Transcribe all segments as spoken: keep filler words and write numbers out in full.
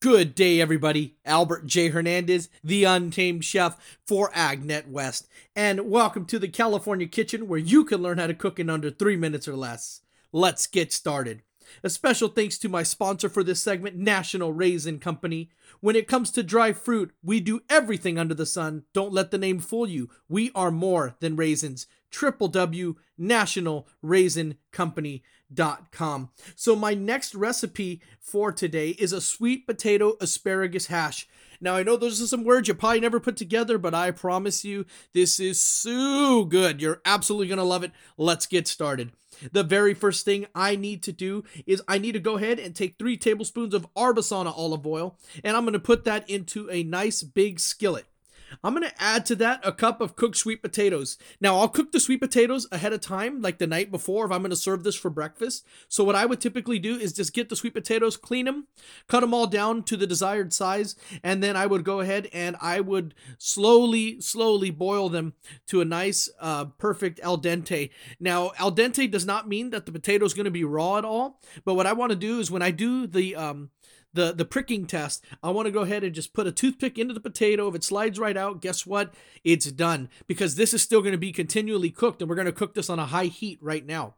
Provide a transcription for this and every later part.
Good day, everybody. Albert J. Hernandez, the Untamed Chef for AgNet West, and welcome to the California Kitchen, where you can learn how to cook in under three minutes or less. Let's get started. A special thanks to my sponsor for this segment, National Raisin Company. When it comes to dry fruit, we do everything under the sun. Don't let the name fool you. We are more than raisins. w w w dot national raisin company dot com. So my next recipe for today is a sweet potato asparagus hash. Now, I know those are some words you probably never put together, but I promise you, this is so good. You're absolutely going to love it. Let's get started. The very first thing I need to do is I need to go ahead and take three tablespoons of Arbesana olive oil, and I'm going to put that into a nice big skillet. I'm going to add to that a cup of cooked sweet potatoes. Now, I'll cook the sweet potatoes ahead of time, like the night before, if I'm going to serve this for breakfast. So what I would typically do is just get the sweet potatoes, clean them, cut them all down to the desired size, and then I would go ahead and I would slowly, slowly boil them to a nice, uh, perfect al dente. Now, al dente does not mean that the potato is going to be raw at all, but what I want to do is when I do the, um, The, the pricking test, I want to go ahead and just put a toothpick into the potato. If it slides right out, guess what? It's done, because this is still going to be continually cooked, and we're going to cook this on a high heat right now.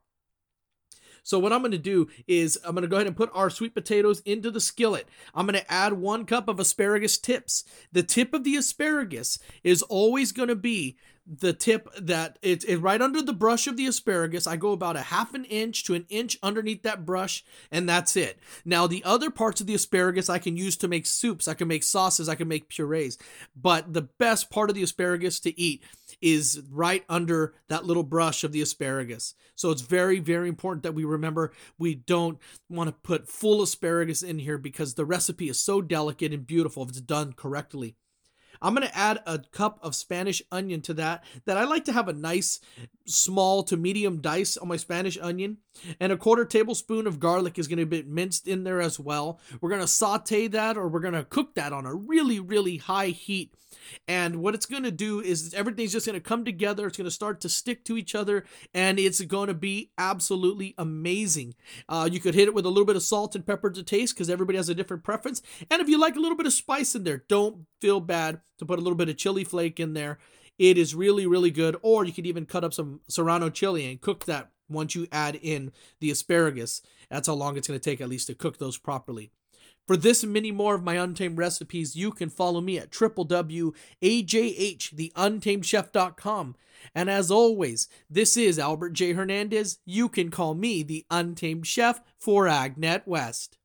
So what I'm going to do is I'm going to go ahead and put our sweet potatoes into the skillet. I'm going to add one cup of asparagus tips. The tip of the asparagus is always going to be the tip that it's it, right under the brush of the asparagus. I go about a half an inch to an inch underneath that brush, and that's it. Now, the other parts of the asparagus I can use to make soups. I can make sauces. I can make purees. But the best part of the asparagus to eat is right under that little brush of the asparagus. So it's very, very important that we remember we don't want to put full asparagus in here, because the recipe is so delicate and beautiful if it's done correctly. I'm going to add a cup of Spanish onion to that, that I like to have a nice small to medium dice on my Spanish onion, and a quarter tablespoon of garlic is going to be minced in there as well. We're going to saute that, or we're going to cook that on a really, really high heat. And what it's going to do is everything's just going to come together. It's going to start to stick to each other, and it's going to be absolutely amazing. Uh, you could hit it with a little bit of salt and pepper to taste, because everybody has a different preference. And if you like a little bit of spice in there, don't feel bad to put a little bit of chili flake in there. It is really, really good. Or you could even cut up some Serrano chili and cook that once you add in the asparagus. That's how long it's going to take, at least, to cook those properly. For this and many more of my Untamed recipes, you can follow me at w w w dot a j h the untamed chef dot com. And as always, this is Albert J. Hernandez. You can call me the Untamed Chef for AgNet West.